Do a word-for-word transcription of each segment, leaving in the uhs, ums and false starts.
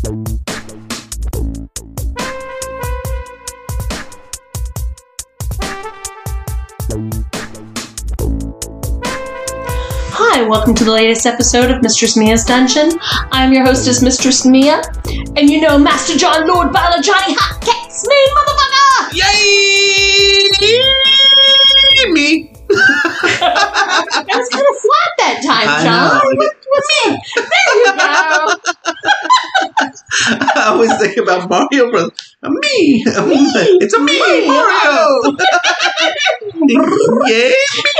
Hi, welcome to the latest episode of Mistress Mia's Dungeon. I'm your hostess, Mistress Mia, and you know Master John, Lord Valor, Johnny Hot Cakes, me, motherfucker! Yay! Me. That was kind of flat that time, John. What, what's it? There you go. I always think about Mario Bros. Me. Me. It's a me, Mario. Yeah.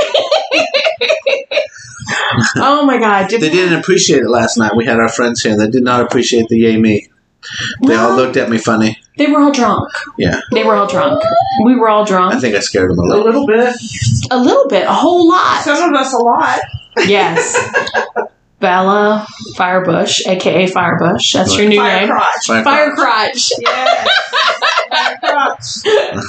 Oh my God! Did They didn't appreciate it last night. We had our friends here. They did not appreciate the yay me. They well, all looked at me funny. They were all drunk. Yeah. They were all drunk. We were all drunk. I think I scared them a A little. little bit. A little bit. A whole lot. Some of us a lot. Yes. Bella Firebush, a k a. Firebush. That's your new Fire name. crotch. Fire Fire Crotch. Yes. Fire crotch.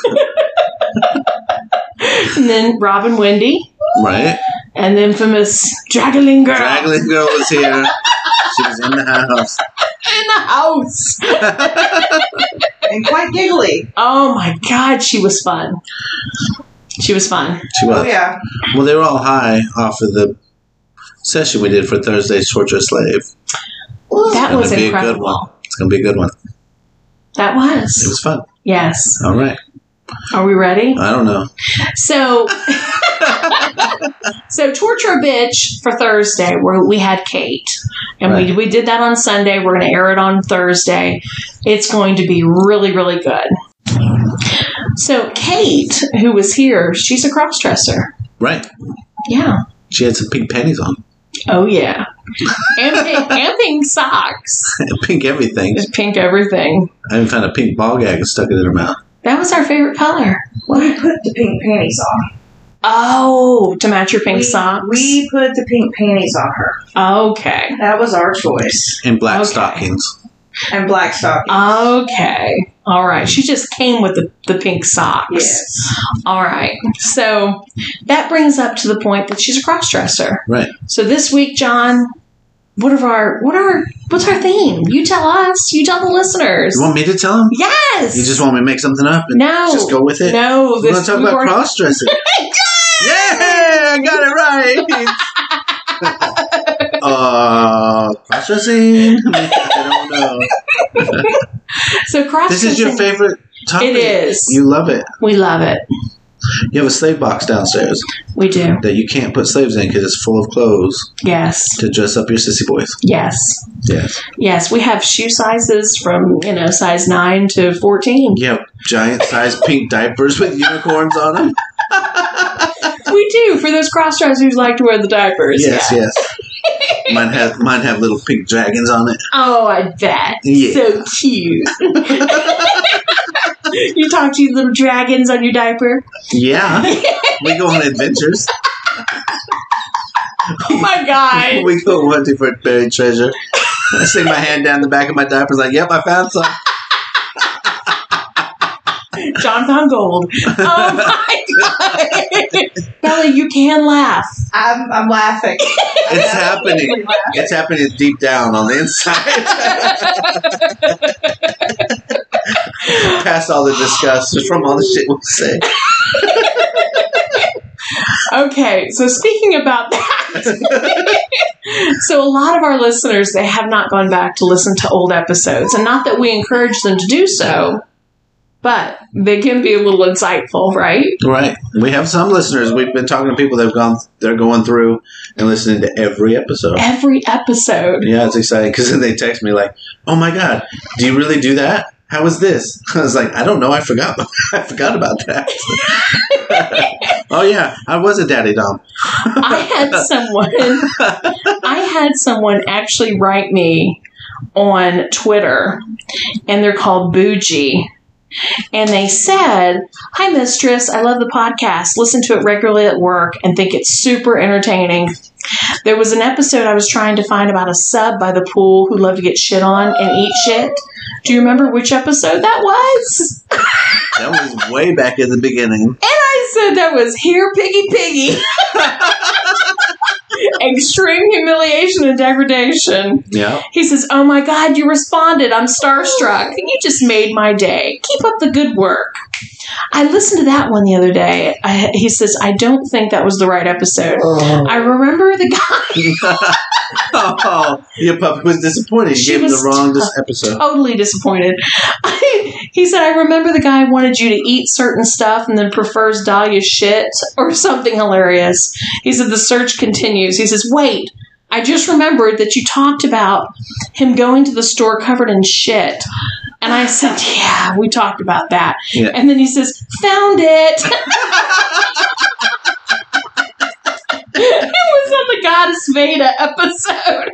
And then Robin Wendy. Right? And the infamous Dragaling Girl. Dragling Girl was here. She was in the house. In the house. And quite giggly. Oh my God, she was fun. She was fun. She was. Oh, yeah. Well, they were all high off of the session we did for Thursday's Torture Slave. That was It's gonna be a good incredible. one. It's going to be a good one. That It was. was fun. Yes. All right. Are we ready? I don't know. So, so Torture a Bitch for Thursday, where we had Kate. And we, Right. we did that on Sunday. We're going to air it on Thursday. It's going to be really, really good. So Kate, who was here, she's a cross-dresser. Right. Yeah. She had some pink panties on. Oh, yeah. And, pink, and pink socks. Pink everything. Just pink everything. I even found a pink ball gag and stuck it in her mouth. That was our favorite color. We put the pink panties on. Oh, to match your pink we, socks? We put the pink panties on her. Okay. That was our choice. And black Okay. stockings. And black stockings. Okay. All right. She just came with the, the pink socks. Yes. All right. So that brings up to the point that she's a crossdresser. Right. So this week, John, what are our what are what's our theme? You tell us. You tell the listeners. You want me to tell them? Yes. You just want me to make something up and No. just go with it? No. We're going to talk we about weren't- cross-dressing. Yeah! I got it right! uh, cross-dressing? I don't know. So cross-dressing. This is your favorite topic? It is. You love it. We love it. You have a slave box downstairs We do. that you can't put slaves in because it's full of clothes Yes. to dress up your sissy boys. Yes. Yes. Yes. We have shoe sizes from, you know, size nine to fourteen. You have giant-sized pink diapers with unicorns on them. We do, for those cross-dressers who like to wear the diapers. Yes, yeah. yes. Mine have mine have little pink dragons on it. Oh, I bet. Yeah. So cute. You talk to your little dragons on your diaper? Yeah. We go on adventures. Oh my God. We go hunting for buried treasure. I stick my hand down the back of my diapers like, yep, I found some. John found gold. Oh my God. Bella, you can laugh. I'm, I'm laughing. It's happening. It's happening deep down on the inside. Past all the disgust from all the shit we say. Okay, so speaking about that, so a lot of our listeners, they have not gone back to listen to old episodes, and not that we encourage them to do so, but they can be a little insightful, right? Right. We have some listeners. We've been talking to people that have gone, they're going through and listening to every episode. Every episode. Yeah, it's exciting because then they text me like, "Oh my God, do you really do that? How was this?" I was like, "I don't know. I forgot. I forgot about that." Oh yeah, I was a daddy dom. I had someone, I had someone actually write me on Twitter, and they're called Bougie. And they said, "Hi, Mistress. I love the podcast. Listen to it regularly at work and think it's super entertaining. There was an episode I was trying to find about a sub by the pool who loved to get shit on and eat shit. Do you remember which episode that was?" That was way back in the beginning. And I said that was Here, Piggy Piggy. extreme humiliation and degradation. Yeah. He says, "Oh my God, you responded. I'm starstruck. You just made my day. Keep up the good work." I listened to that one the other day. I, he says, "I don't think that was the right episode." Oh. I remember the guy Oh, your puppy was disappointed. You She gave him the was wrong t- dis- episode. totally disappointed. He said, "I remember the guy wanted you to eat certain stuff and then prefers Dahlia's shit or something hilarious." He said, "The search continues." He says, "Wait, I just remembered that you talked about him going to the store covered in shit." And I said, "Yeah, we talked about that." Yeah. And then he says, "Found it." It was on the Goddess Veda episode.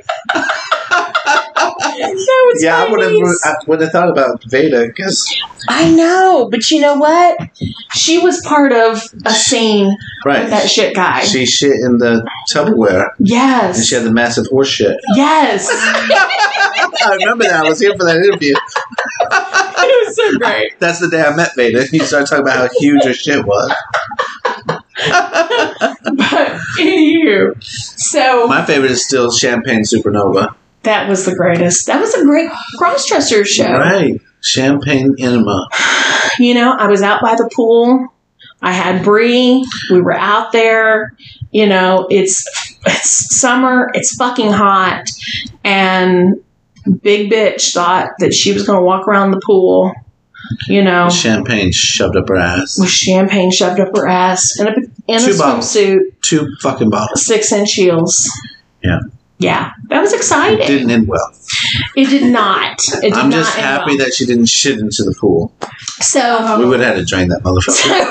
That was Yeah, I my would have. niece. I would have thought about Veda because I know, but you know what? She was part of a scene right, with that shit guy. she shit in the Tupperware Yes. and she had the massive horse shit. Yes. I remember that. I was here for that interview. It was so great. That's the day I met Veda. He started talking about how huge her shit was. But anywho, so My favorite is still Champagne Supernova. that was the greatest. That was a great cross-dresser show. Right, Champagne Enema. You know, I was out by the pool. I had Bree. We were out there. You know, it's it's summer. It's fucking hot, and Big Bitch thought that she was going to walk around the pool. You know, Champagne shoved up her ass. with champagne shoved up her ass in a in a Two bottles. swimsuit, Two fucking bottles. six inch heels. Yeah. Yeah, that was exciting. It didn't end well. It did not. It did I'm not just end happy well. that she didn't shit into the pool. So, We would have had to drain that motherfucker.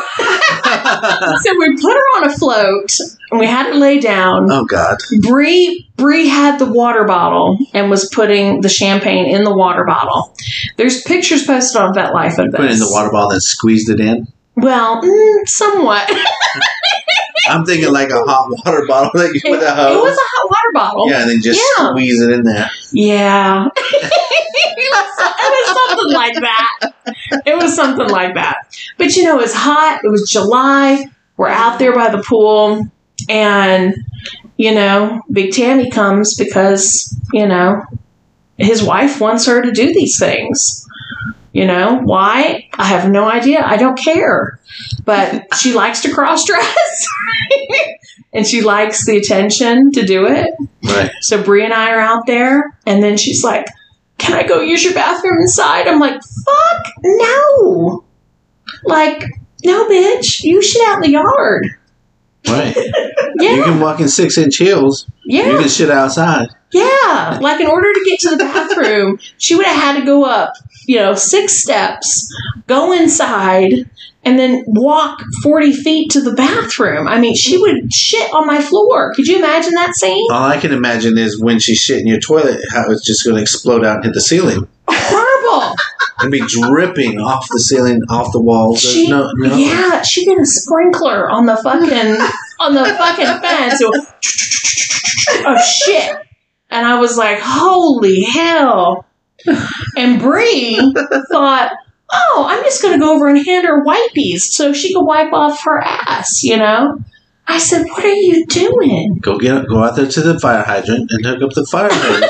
so we put her on a float and we had her lay down. Oh, God. Bree Bree had the water bottle and was putting the champagne in the water bottle. There's pictures posted on VetLife of this. Put it in the water bottle and squeezed it in. Well, mm, somewhat. I'm thinking like a hot water bottle that you It, with a it hose. was a hot water bottle. Yeah, and then just Yeah. squeeze it in there. Yeah. it, was, it was something like that. It was something like that. But you know, it was hot. It was July. We're out there by the pool. And, you know, Big Tammy comes because, you know, his wife wants her to do these things. You know, why? I have no idea. I don't care. But she likes to cross-dress. And she likes the attention to do it. Right. So Bree and I are out there, and then she's like, "Can I go use your bathroom inside?" I'm like, "Fuck no!" Like, no, bitch, you shit out in the yard. Right. Yeah, You can walk in six inch heels. You yeah, can shit outside. yeah. Like, in order to get to the bathroom, she would have had to go up, you know, six steps, go inside, and then walk forty feet to the bathroom. I mean, she would shit on my floor. Could you imagine that scene? All I can imagine is when she shit in your toilet, how it's just going to explode out and hit the ceiling. Horrible. And be dripping off the ceiling, off the walls. There's She, no, no. yeah, she did a sprinkler on the fucking on the fucking fence. It was, oh shit! And I was like, holy hell! And Bree thought, oh, I'm just gonna go over and hand her wipies so she can wipe off her ass. You know? I said, what are you doing? Go get go out there to the fire hydrant and hook up the fire hose.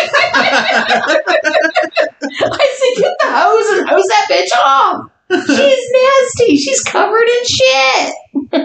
I said, get the hose and hose that bitch off. She's nasty. She's covered in shit.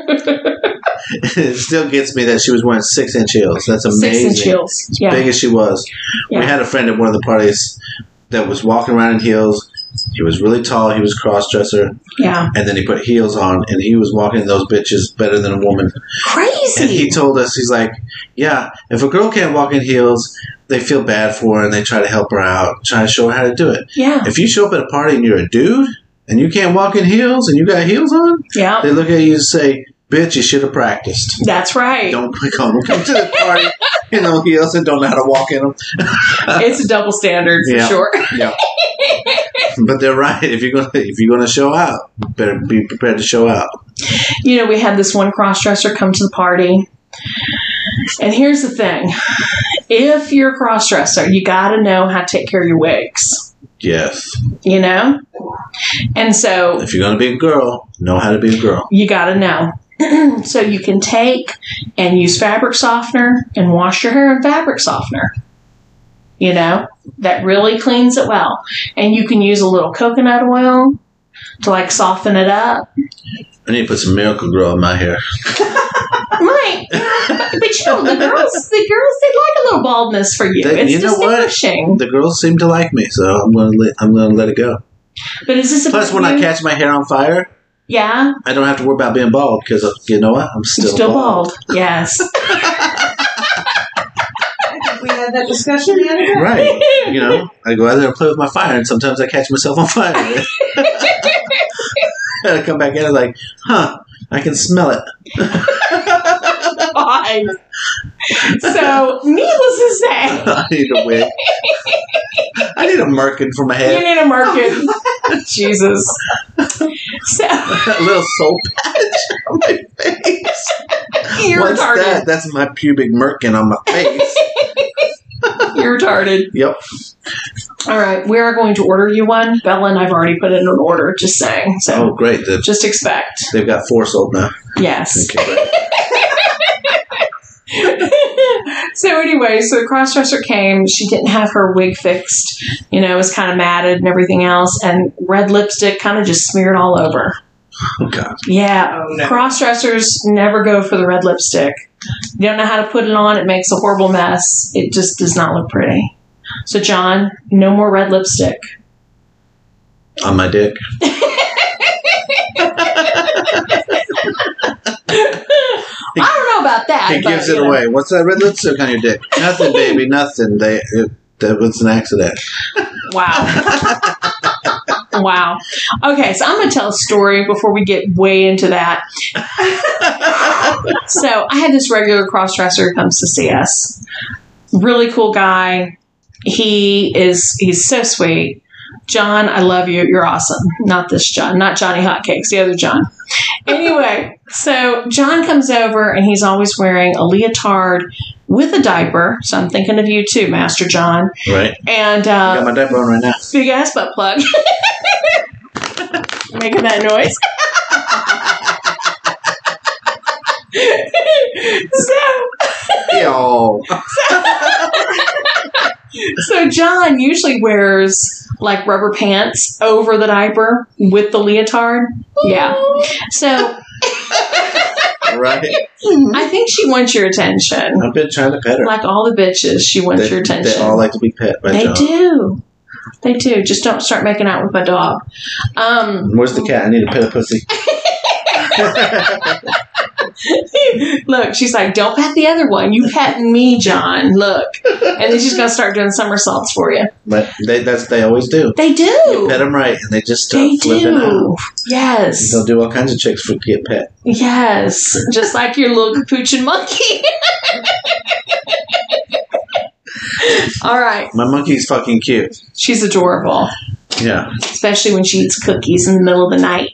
It still gets me that she was wearing six inch heels. That's amazing. Six inch heels. As Yeah. big as she was. Yeah. We had a friend at one of the parties that was walking around in heels. He was really tall. He was a cross-dresser. Yeah. And then he put heels on, and he was walking in those bitches better than a woman. Crazy. And he told us, he's like, yeah, if a girl can't walk in heels, they feel bad for her, and they try to help her out, try to show her how to do it. Yeah. If you show up at a party and you're a dude, and you can't walk in heels, and you got heels on, Yeah. they look at you and say, bitch, you should have practiced. That's right. Don't come, come to the party in those heels and don't know how to walk in them. It's a double standard for Yeah. sure. Yeah. But they're right. If you're gonna if you're gonna show out, better be prepared to show out. You know, we had this one cross-dresser come to the party. And here's the thing. If you're a cross-dresser, you got to know how to take care of your wigs. Yes. You know? And so If you're gonna be a girl, know how to be a girl. you got to know. So you can take and use fabric softener and wash your hair in fabric softener. You know, that really cleans it well. And you can use a little coconut oil to like soften it up. I need to put some Miracle Grow in my hair. Right. But, but you know, the girls, the girls, they like a little baldness for you. They, it's you know what? distinguishing. The girls seem to like me, so I'm gonna let I'm gonna let it go. But is this Plus, about when you? I catch my hair on fire, Yeah. I don't have to worry about being bald because you know what? I'm still, Still bald. Yes. We had that discussion the other day. Right. You know, I go out there and play with my fire, and sometimes I catch myself on fire. And I come back in and like, huh, I can smell it. God. So, needless to say, I need a wig. I need a merkin for my you head. need a market. Jesus. So, A little soul patch on my face. you're What's retarded. that? That's my pubic merkin on my face. You're retarded. Yep. All right, we are going to order you one. Bella and I've already put in an order, just saying. So, Oh, great. They've, just expect. they've got four sold now. Yes. Okay, great. So anyway, so the crossdresser came. She didn't have her wig fixed. You know, it was kind of matted and everything else. And red lipstick kind of just smeared all over. Oh, God. Yeah. Oh, no. Crossdressers never go for the red lipstick. You don't know how to put it on. It makes a horrible mess. It just does not look pretty. So, John, no more red lipstick. On my dick. I don't know about that. He but, gives you it know. away. What's that red lipstick on your dick? Nothing, baby. Nothing. They, it, that was an accident. Wow. Wow. Okay, so I'm going to tell a story before we get way into that. So I had this regular crossdresser who comes to see us. Really cool guy. He is, he's so sweet. John, I love you. You're awesome. Not this John, not Johnny Hotcakes, the other John. Anyway, so John comes over and he's always wearing a leotard with a diaper. So I'm thinking of you too, Master John. Right? And I got uh, my diaper on right now. big ass butt plug. Making that noise. so, Yo. so John usually wears like rubber pants over the diaper with the leotard. Yeah. So Right? I think she wants your attention. I've been trying to pet her. Like all the bitches, she wants They, your attention. they all like to be pet by They John. do. They do. Just don't start making out with my dog. Um, Where's the cat? I need to pet a pussy. Look, she's like, don't pet the other one. You petting me, John. Look. And then she's going to start doing somersaults for you. But they that's they always do. They You do. pet them right, and they just start They flipping do. out. Yes. They'll do all kinds of tricks for get pet. Yes. Just like your little capuchin monkey. All right. My monkey's fucking cute. She's adorable. Yeah. Especially when she eats cookies in the middle of the night.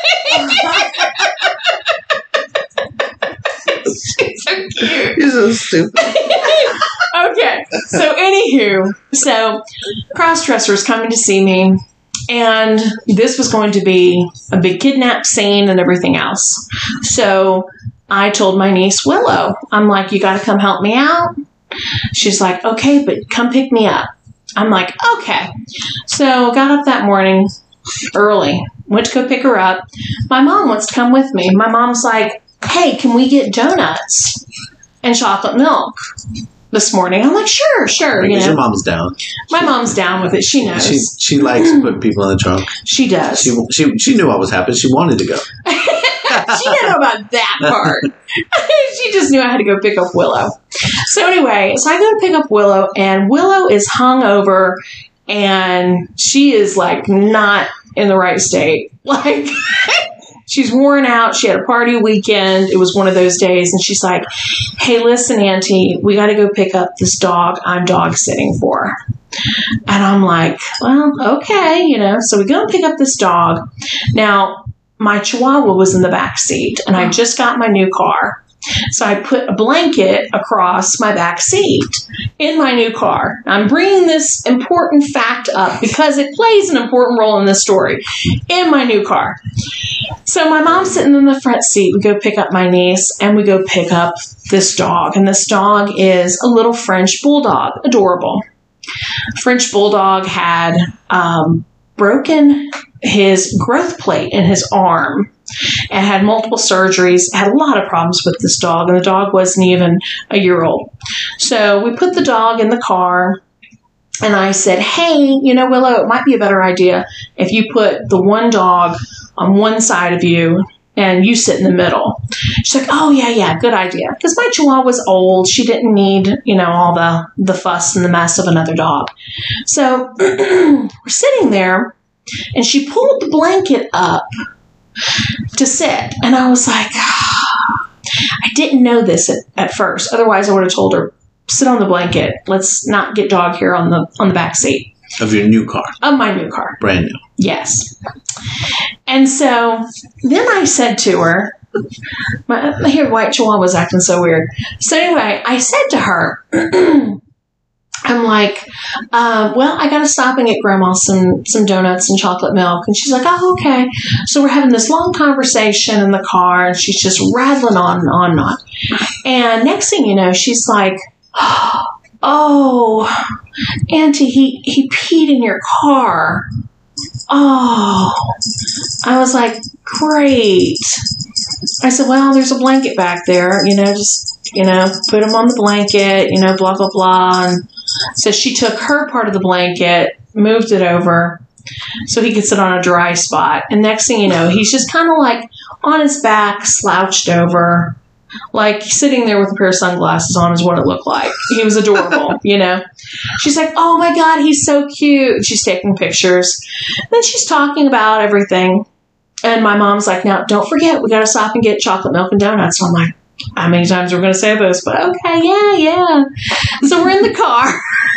She's so cute. You're so stupid. Okay. So, anywho, so crossdresser is coming to see me, and this was going to be a big kidnap scene and everything else. So, I told my niece Willow, I'm like, you got to come help me out. She's like, okay, but come pick me up. I'm like, okay. So, got up that morning early, went to go pick her up. My mom wants to come with me. My mom's like, hey, can we get donuts and chocolate milk this morning? I'm like, sure, sure. You Because your know, mom's down. my mom's down with it. She knows. She she likes to put people in the trunk. She does. She she she knew what was happening. She wanted to go. She didn't know about that part. She just knew I had to go pick up Willow. So anyway, so I go to pick up Willow, and Willow is hung over, and she is like not in the right state. Like, she's worn out. She had a party weekend. It was one of those days, and she's like, hey, listen, Auntie, we got to go pick up this dog I'm dog sitting for. And I'm like, well, okay, you know. So we go and pick up this dog. Now, my Chihuahua was in the back seat, and I just got my new car. So I put a blanket across my back seat in my new car. I'm bringing this important fact up because it plays an important role in this story. In my new car. So my mom's sitting in the front seat. We go pick up my niece and we go pick up this dog. And this dog is a little French bulldog. Adorable. French bulldog had um, broken his growth plate in his arm and had multiple surgeries, had a lot of problems with this dog, and the dog wasn't even a year old. So we put the dog in the car, and I said, hey, you know, Willow, it might be a better idea if you put the one dog on one side of you and you sit in the middle. She's like, oh, yeah, yeah, good idea. Because my Chihuahua was old. She didn't need, you know, all the, the fuss and the mess of another dog. So we're sitting there, and she pulled the blanket up to sit. And I was like, oh. I didn't know this at, at first. Otherwise, I would have told her, sit on the blanket. Let's not get dog hair on the on the back seat. Of your new car. Of my new car. Brand new. Yes. And so then I said to her, my, my here white Chihuahua was acting so weird. So anyway, I said to her, I'm like, uh, well, I got to stop and get Grandma some, some donuts and chocolate milk. And she's like, oh, okay. So we're having this long conversation in the car, and she's just rattling on and on and on. And next thing you know, she's like, oh, Auntie, he, he peed in your car. Oh, I was like, great. I said, well, there's a blanket back there, you know, just, you know, put him on the blanket, you know, blah, blah, blah. And so she took her part of the blanket, moved it over so he could sit on a dry spot. And next thing you know, he's just kind of like on his back, slouched over, like sitting there with a pair of sunglasses on is what it looked like. He was adorable, you know. She's like, oh my God, he's so cute. She's taking pictures. Then she's talking about everything. And my mom's like, now, don't forget, we got to stop and get chocolate milk and donuts. So I'm like, how many times are we going to say this? But okay, yeah, yeah. So we're in the car.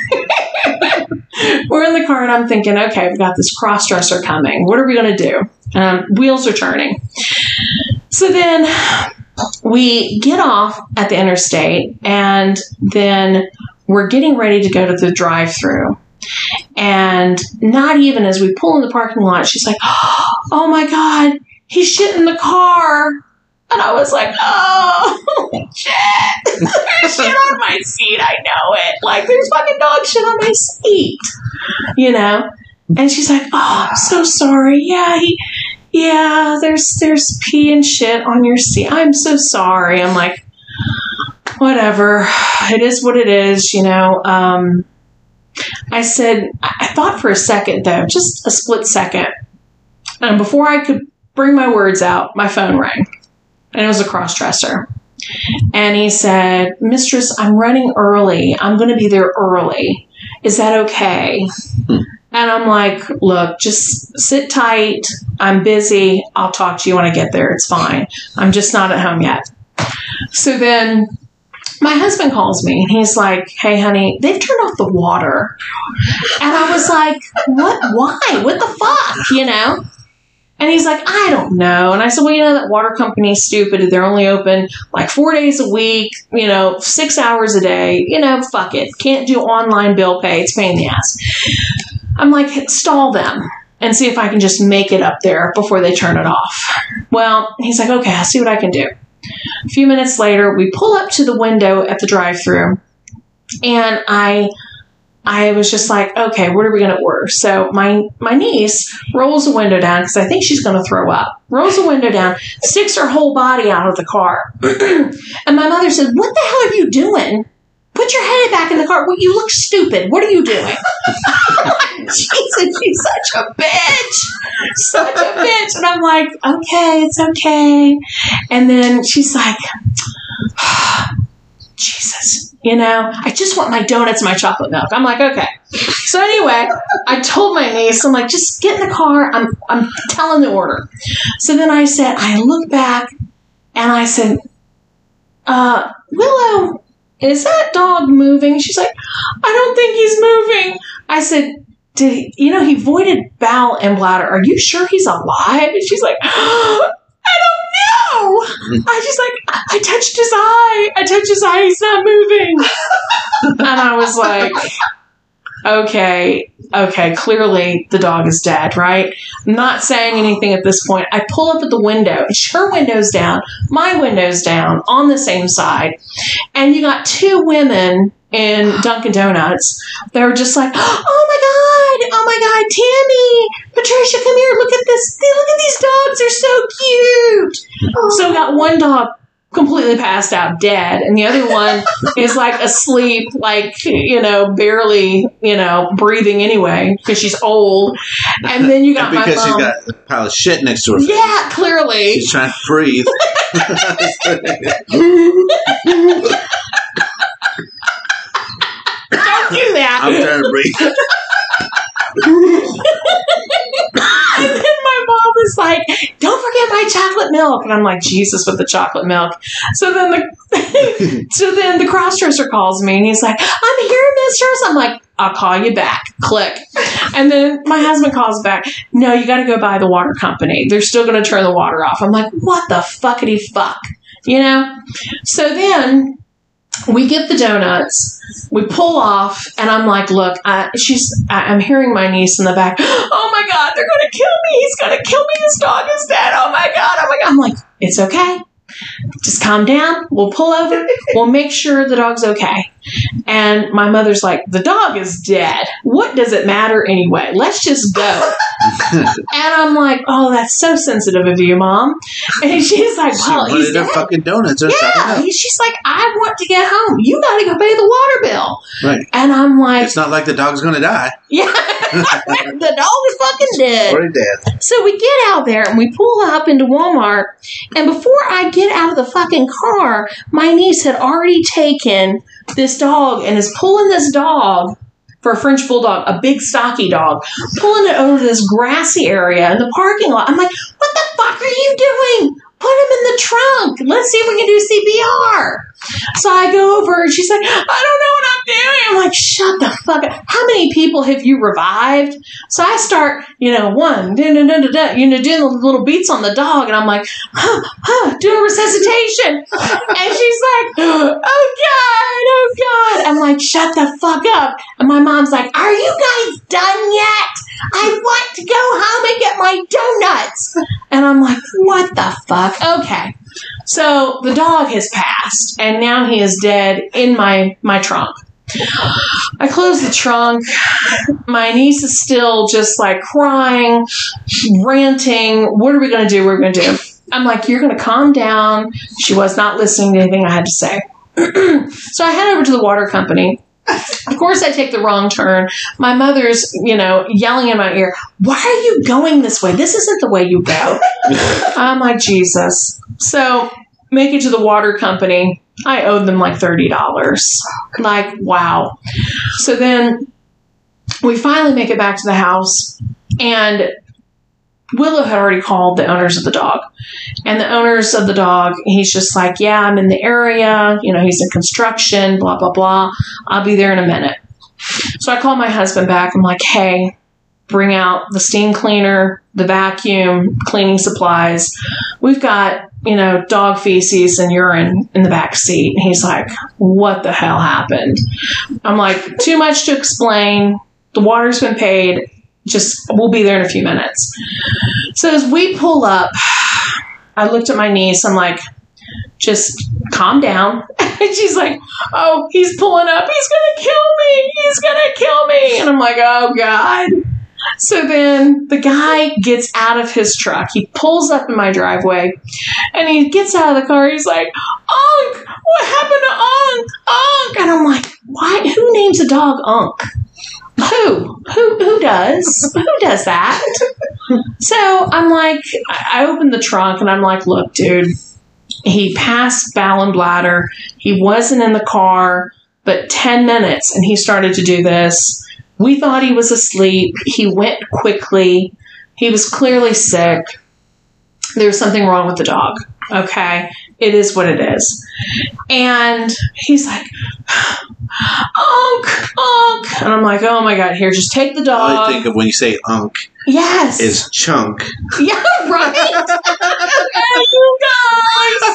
We're in the car, and I'm thinking, okay, we've got this cross-dresser coming. What are we going to do? Um, wheels are turning. So then we get off at the interstate, and then we're getting ready to go to the drive-thru. And not even as we pull in the parking lot, she's like, oh my God, he shit in the car. And I was like, oh, shit. There's shit on my seat. I know it. Like, there's fucking dog shit on my seat. You know? And she's like, oh, I'm so sorry. Yeah, he, yeah, there's, there's pee and shit on your seat. I'm so sorry. I'm like, whatever. It is what it is, you know? Um, I said, I thought for a second, though, just a split second. And before I could bring my words out, my phone rang. And it was a cross-dresser. And he said, Mistress, I'm running early. I'm going to be there early. Is that okay? Hmm. And I'm like, look, just sit tight. I'm busy. I'll talk to you when I get there. It's fine. I'm just not at home yet. So then my husband calls me, and he's like, hey, honey, they've turned off the water. And I was like, what? Why? What the fuck? You know? And he's like, I don't know. And I said, well, you know, that water company's stupid. They're only open like four days a week, you know, six hours a day. You know, fuck it. Can't do online bill pay. It's a pain in the ass. I'm like, stall them and see if I can just make it up there before they turn it off. Well, he's like, okay, I'll see what I can do. A few minutes later, we pull up to the window at the drive-thru, and I... I was just like, okay, what are we going to order? So my, my niece rolls the window down because I think she's going to throw up. Rolls the window down, sticks her whole body out of the car. And my mother said, what the hell are you doing? Put your head back in the car. Well, you look stupid. What are you doing? Jesus, she's such a bitch. Such a bitch. And I'm like, okay, it's okay. And then she's like, Jesus. You know, I just want my donuts and my chocolate milk. I'm like, okay. So anyway, I told my niece, I'm like, just get in the car. I'm I'm telling the order. So then I said, I look back and I said, uh, Willow, is that dog moving? She's like, I don't think he's moving. I said, did he, you know, he voided bowel and bladder. Are you sure he's alive? And she's like, I don't no. I just like, I, I touched his eye. I touched his eye. He's not moving. And I was like, okay, okay, clearly the dog is dead, right? I'm not saying anything at this point. I pull up at the window. Her window's down. My window's down on the same side. And you got two women in Dunkin' Donuts. They were just like, oh my God, oh my God, Tammy, Patricia, come here, look at this, look at these dogs, they're so cute. Oh. So we got one dog completely passed out dead, and the other one is like asleep, like, you know, barely, you know, breathing anyway, because she's old. And then you got because my mom. She's got a pile of shit next to her face. Yeah, clearly. She's trying to breathe. Don't do that. I'm trying to breathe. And then my mom was like, don't forget my chocolate milk. And I'm like, Jesus with the chocolate milk. So then the so then the crossdresser calls me and he's like, I'm here, mistress. I'm like, I'll call you back. Click. And then my husband calls back. No, you got to go by the water company. They're still going to turn the water off. I'm like, what the fuckity fuck? You know? So then we get the donuts. We pull off, and I'm like, look, I, she's, I, I'm hearing my niece in the back. Oh my God, they're going to kill me. He's going to kill me. This dog is dead. Oh my God. Oh my God. I'm like, it's okay. Just calm down. We'll pull over. We'll make sure the dog's okay. And my mother's like, the dog is dead. What does it matter anyway? Let's just go. And I'm like, oh, that's so sensitive of you, Mom. And she's like, well, she he's wanted her dead. fucking donuts. Or Yeah. She's like, I want to get home. You got to go pay the water bill. Right. And I'm like, it's not like the dog's going to die. yeah, the dog is fucking dead. Already dead. So we get out there and we pull up into Walmart. And before I get out of the fucking car, my niece had already taken this dog and is pulling this dog for a French bulldog, a big stocky dog, pulling it over to this grassy area in the parking lot. I'm like, what the fuck are you doing? Put him in the trunk. Let's see if we can do C P R. So I go over and she's like, I don't know what I'm doing. I'm like, shut the fuck up. How many people have you revived? So I start, you know, one, da, da, da, da, da, you know, doing the little beats on the dog. And I'm like, huh, huh, doing resuscitation. And she's like, oh God, oh God. I'm like, shut the fuck up. And my mom's like, are you guys done yet? I want to go home and get my donuts. And I'm like, what the fuck? Okay. So the dog has passed, and now he is dead in my, my trunk. I close the trunk. My niece is still just like crying, ranting. What are we going to do? What are we going to do? I'm like, you're going to calm down. She was not listening to anything I had to say. So I head over to the water company. Of course, I take the wrong turn. My mother's, you know, yelling in my ear, why are you going this way? This isn't the way you go. I'm like, Jesus. So make it to the water company. I owed them like thirty dollars. Like, wow. So then we finally make it back to the house, and Willow had already called the owners of the dog. And the owners of the dog, he's just like, yeah, I'm in the area. You know, he's in construction, blah, blah, blah. I'll be there in a minute. So I call my husband back. I'm like, hey, bring out the steam cleaner, the vacuum, cleaning supplies. We've got, you know, dog feces and urine in the back seat. And he's like, what the hell happened? I'm like, too much to explain. The water's been paid. Just, we'll be there in a few minutes. So as we pull up, I looked at my niece. I'm like, just calm down. And she's like, oh, he's pulling up. He's going to kill me. He's going to kill me. And I'm like, oh, God. So then the guy gets out of his truck. He pulls up in my driveway, and he gets out of the car. He's like, Unc, what happened to Unc? Unc. And I'm like, why? Who names a dog Unc? Who? Who who does? Who does that? So I'm like, I opened the trunk and I'm like, look, dude, he passed bowel and bladder. He wasn't in the car, but ten minutes and he started to do this. We thought he was asleep. He went quickly. He was clearly sick. There was something wrong with the dog. Okay. It is what it is. And he's like, Unc, Unc. And I'm like, oh my God, here, just take the dog. All I think of when you say Unc Yes. is Chunk. Yeah, right? Hey, you guys!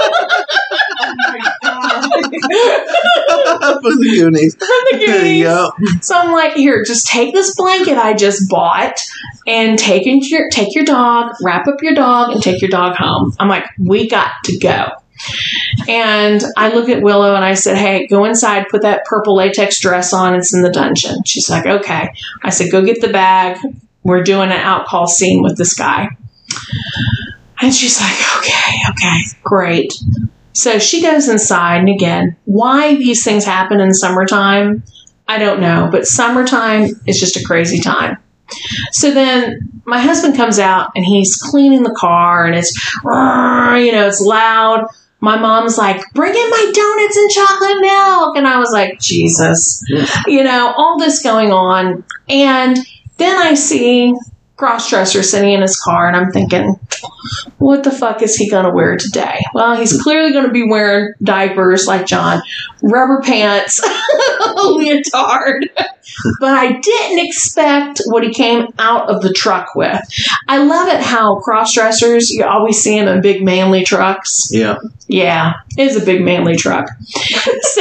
From the Goonies. From the Goonies. Yep. So I'm like, here, just take this blanket I just bought and take into your take your dog, wrap up your dog, and take your dog home. I'm like, we got to go. And I look at Willow and I said, hey, go inside, put that purple latex dress on. It's in the dungeon. She's like, okay. I said, go get the bag. We're doing an out call scene with this guy. And she's like, okay, okay, great. So she goes inside, and again, why these things happen in summertime, I don't know. But summertime is just a crazy time. So then my husband comes out, and he's cleaning the car, and it's, you know, it's loud. My mom's like, bring in my donuts and chocolate milk. And I was like, Jesus. You know, all this going on. And then I see Crossdresser sitting in his car, and I'm thinking, what the fuck is he going to wear today? Well, he's clearly going to be wearing diapers like John, rubber pants, a leotard. But I didn't expect what he came out of the truck with. I love it how crossdressers, you always see them in big manly trucks. Yeah. Yeah, it is a big manly truck. So,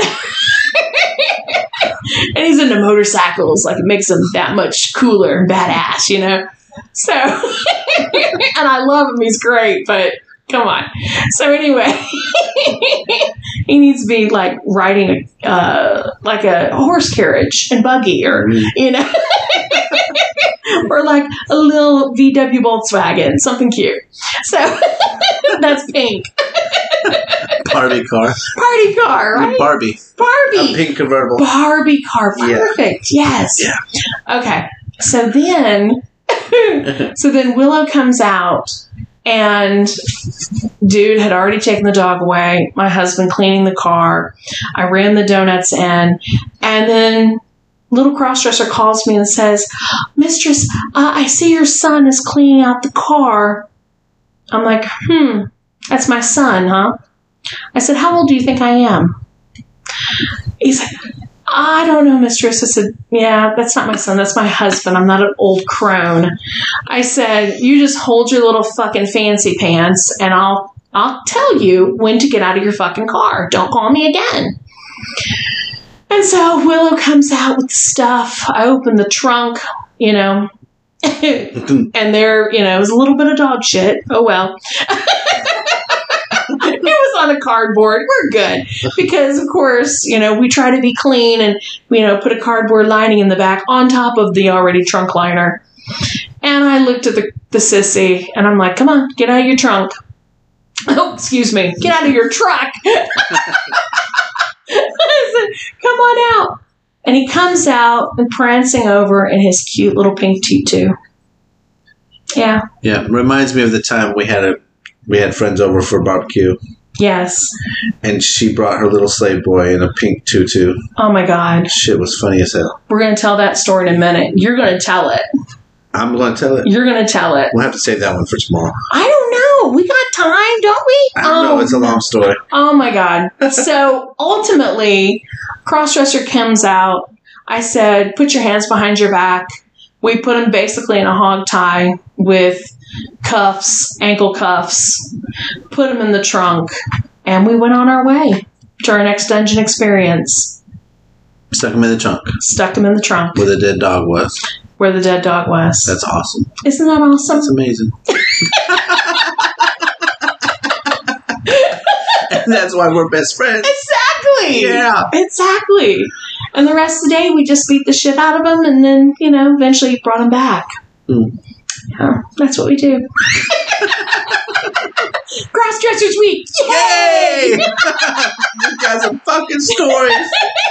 and he's into motorcycles, like it makes him that much cooler and badass, you know? So, and I love him, he's great, but come on. So anyway, he needs to be like riding a, uh, like a horse carriage and buggy, or, you know, or like a little V W Volkswagen, something cute. So that's pink. Barbie car. Party car, right? Barbie. Barbie. A pink convertible. Barbie car. Perfect. Yeah. Yes. Yeah. Okay. So then, so then Willow comes out, and dude had already taken the dog away. My husband cleaning the car. I ran the donuts in, and then little crossdresser calls me and says, Mistress, uh, I see your son is cleaning out the car. I'm like, hmm, that's my son, huh? I said, how old do you think I am? He's like, I don't know, mistress. I said, yeah, that's not my son. That's my husband. I'm not an old crone. I said, you just hold your little fucking fancy pants, and I'll I'll tell you when to get out of your fucking car. Don't call me again. And so Willow comes out with the stuff. I open the trunk, you know, and there, you know, it was a little bit of dog shit. Oh, well. It was on a cardboard. We're good. Because, of course, you know, we try to be clean and, you know, put a cardboard lining in the back on top of the already trunk liner. And I looked at the, the sissy, and I'm like, come on, get out of your trunk. Oh, excuse me. Get out of your truck. I said, come on out. And he comes out and prancing over in his cute little pink tutu. Yeah. Yeah. Reminds me of the time we had a we had friends over for barbecue. Yes. And she brought her little slave boy in a pink tutu. Oh my God. Shit was funny as hell. We're going to tell that story in a minute. You're going to tell it. I'm going to tell it. You're going to tell it. We'll have to save that one for tomorrow. I don't know. We got time, don't we? I don't oh. know. It's a long story. Oh my God. So ultimately, Crossdresser comes out. I said, put your hands behind your back. We put him basically in a hog tie with cuffs, ankle cuffs, put him in the trunk, and we went on our way to our next dungeon experience. Stuck him in the trunk. Stuck him in the trunk. Where the dead dog was. Where the dead dog was. That's awesome. Isn't that awesome? That's amazing. And that's why we're best friends. Exactly. Yeah. Exactly. And the rest of the day, we just beat the shit out of him, and then, you know, eventually brought him back. Mm. Yeah, that's what we do. Crossdressers Week! Yay! Yay! You got some fucking stories.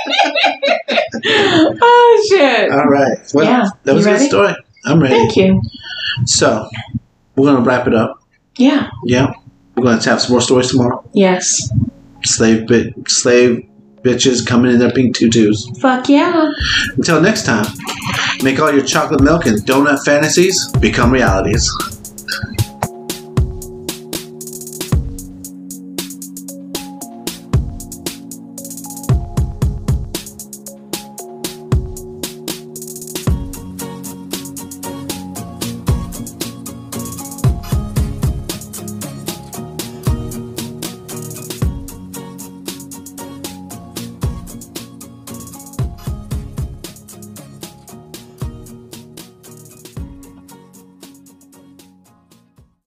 Oh, shit. All right. Well, Yeah. that was You a good ready? story. I'm ready. Thank you. So, we're going to wrap it up. Yeah. Yeah. We're going to have some more stories tomorrow. Yes. Slave bit, slave bitches coming in their pink tutus. Fuck yeah. Until next time, make all your chocolate milk and donut fantasies become realities.